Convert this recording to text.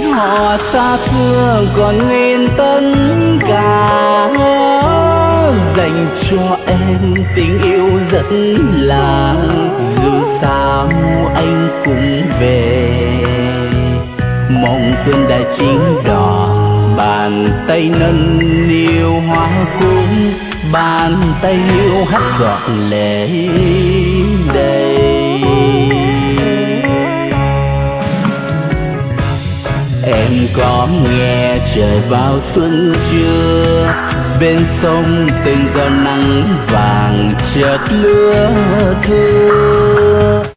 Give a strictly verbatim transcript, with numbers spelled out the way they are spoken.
họ xa xưa còn nguyên tất cả, dành cho em tình yêu rất là, dù sao anh cũng về. Mong xuân đã chín đỏ, bàn tay nâng niu hoa cúc, bàn tay yêu hát giọt lệ đầy. Em có nghe trời vào xuân chưa? Bên sông từng giọt nắng vàng chợt lưa thưa.